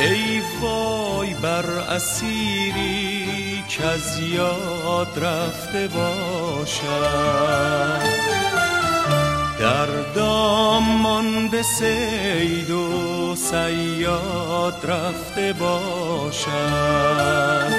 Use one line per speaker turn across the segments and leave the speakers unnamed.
ای وای بر اسیری که از یاد رفته باشد، در دام مانده صید و صیاد رفته باشد.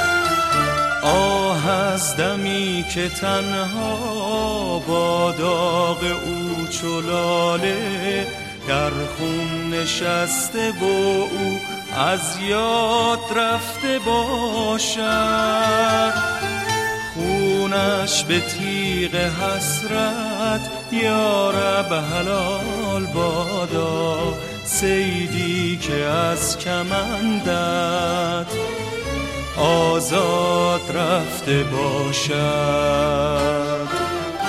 آه از دمی که تنها با داغ او چو لاله در خون نشسته و او از یاد رفته باشد. خونش به تیغ حسرت یارب حلال بادا، صیدی که از کمندت آزاد رفته باشد.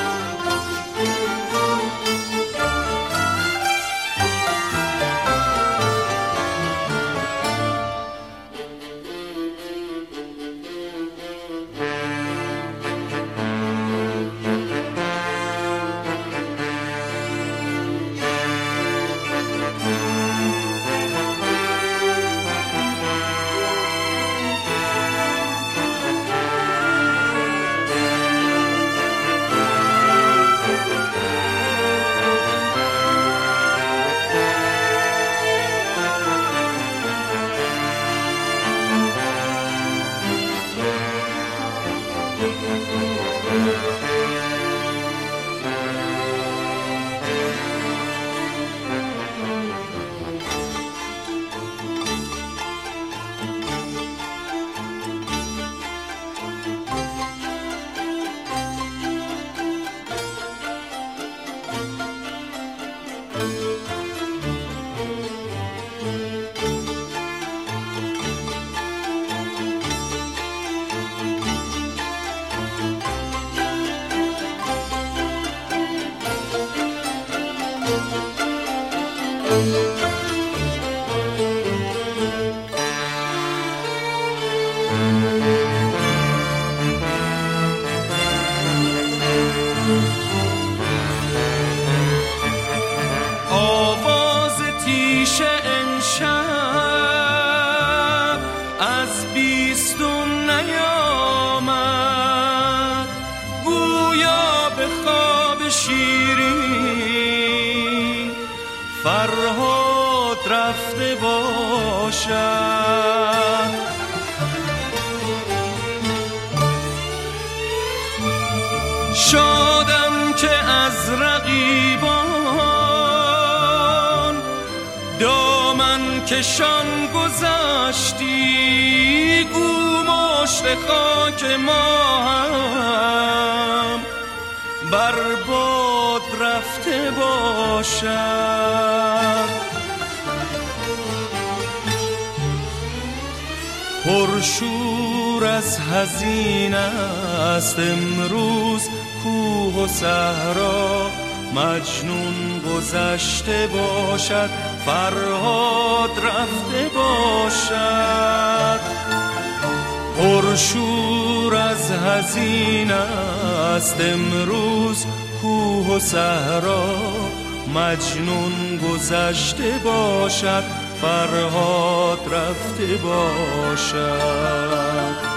آواز تیشه امشب از بیستون نیامد، گویا به خواب شیرین فرهاد رفته باشد. شادم که از رقیبان دامن کشان گذشتی، گو مشت خاک ما هم بر باد رفته باشد. پرشور از حزین است امروز کوه و صحرا، مجنون گذشته باشد فرهاد رفته باشد. پرشور از حزین است امروز کوه و صحرا، مجنون گذشته باشد فرهاد رفته باشد.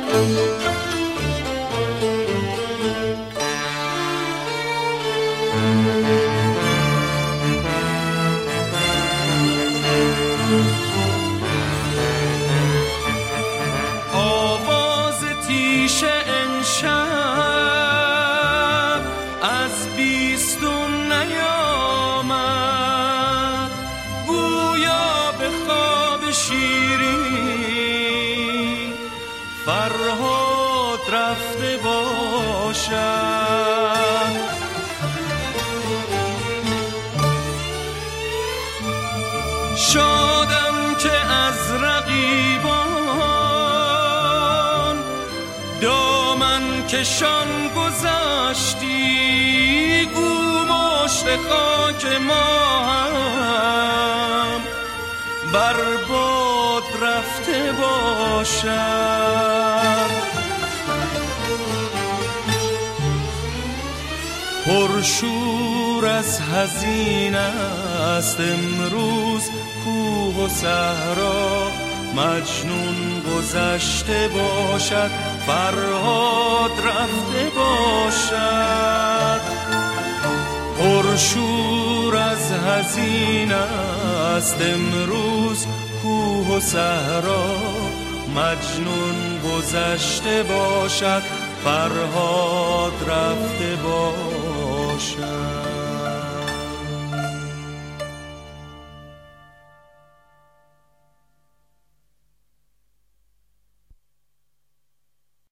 آواز تیشه امشب از بیستون نیامد، گویا به خواب شیرین فرهاد رفته باشد. شادم که از رقیبان دامن کشان گذشتی، گو مشت خاک ما هم بر باد رفته باشد. پرشور از حزین است امروز کوه و صحرا، مجنون گذشته باشد فرهاد رفته باشد. پرشور از حزین است امروز کوه و صحرا، مجنون گذشته باشد فرهاد رفته باشد.